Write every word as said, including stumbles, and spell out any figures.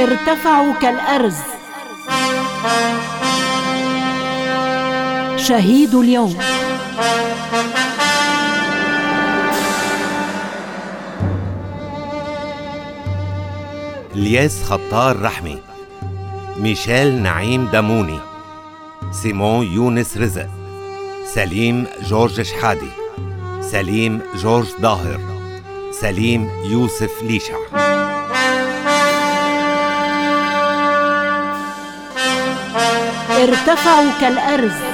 ارتفعوا كالأرز. شهيد اليوم. الياس خطار رحمي، ميشيل نعيم داموني، سيمون يونس رزق، سليم جورج شحادي، سليم جورج ظاهر، سليم يوسف ليشع. ارتفعوا كالأرز.